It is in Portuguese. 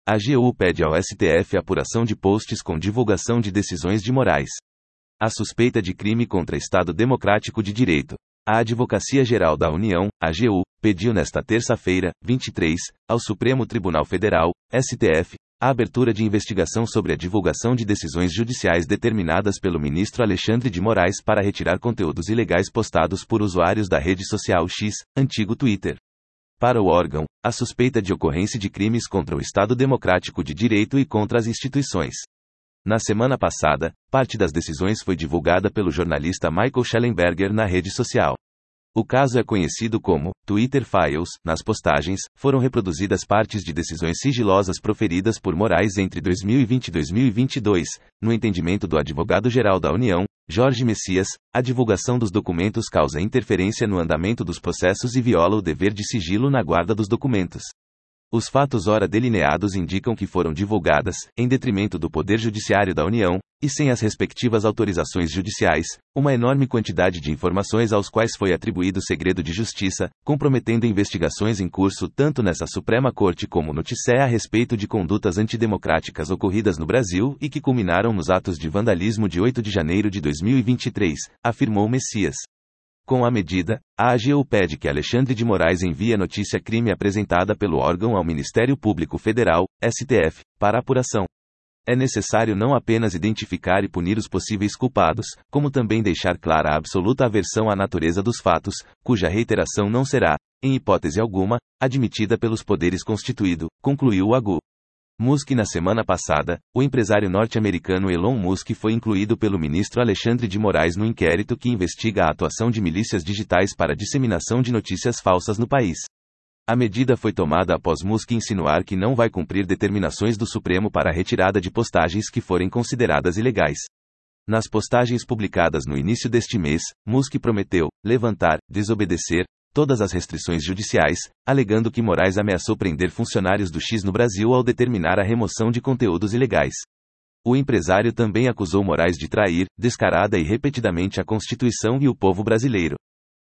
A AGU pede ao STF apuração de posts com divulgação de decisões de Moraes. A suspeita de crime contra Estado Democrático de Direito. A Advocacia Geral da União, AGU, pediu nesta terça-feira, 23, ao Supremo Tribunal Federal, STF, a abertura de investigação sobre a divulgação de decisões judiciais determinadas pelo ministro Alexandre de Moraes para retirar conteúdos ilegais postados por usuários da rede social X, antigo Twitter. Para o órgão, a suspeita de ocorrência de crimes contra o Estado Democrático de Direito e contra as instituições. Na semana passada, parte das decisões foi divulgada pelo jornalista Michael Schellenberger na rede social. O caso é conhecido como Twitter Files. Nas postagens, foram reproduzidas partes de decisões sigilosas proferidas por Moraes entre 2020 e 2022. No entendimento do advogado-geral da União, Jorge Messias, a divulgação dos documentos causa interferência no andamento dos processos e viola o dever de sigilo na guarda dos documentos. Os fatos ora delineados indicam que foram divulgadas, em detrimento do Poder Judiciário da União, e sem as respectivas autorizações judiciais, uma enorme quantidade de informações aos quais foi atribuído segredo de justiça, comprometendo investigações em curso tanto nessa Suprema Corte como no TSE a respeito de condutas antidemocráticas ocorridas no Brasil e que culminaram nos atos de vandalismo de 8 de janeiro de 2023, afirmou Messias. Com a medida, a AGU pede que Alexandre de Moraes envie a notícia-crime apresentada pelo órgão ao Ministério Público Federal, STF, para apuração. É necessário não apenas identificar e punir os possíveis culpados, como também deixar clara a absoluta aversão à natureza dos fatos, cuja reiteração não será, em hipótese alguma, admitida pelos poderes constituídos, concluiu o AGU. Musk. Na semana passada, o empresário norte-americano Elon Musk foi incluído pelo ministro Alexandre de Moraes no inquérito que investiga a atuação de milícias digitais para a disseminação de notícias falsas no país. A medida foi tomada após Musk insinuar que não vai cumprir determinações do Supremo para a retirada de postagens que forem consideradas ilegais. Nas postagens publicadas no início deste mês, Musk prometeu levantar, desobedecer todas as restrições judiciais, alegando que Moraes ameaçou prender funcionários do X no Brasil ao determinar a remoção de conteúdos ilegais. O empresário também acusou Moraes de trair, descarada e repetidamente a Constituição e o povo brasileiro.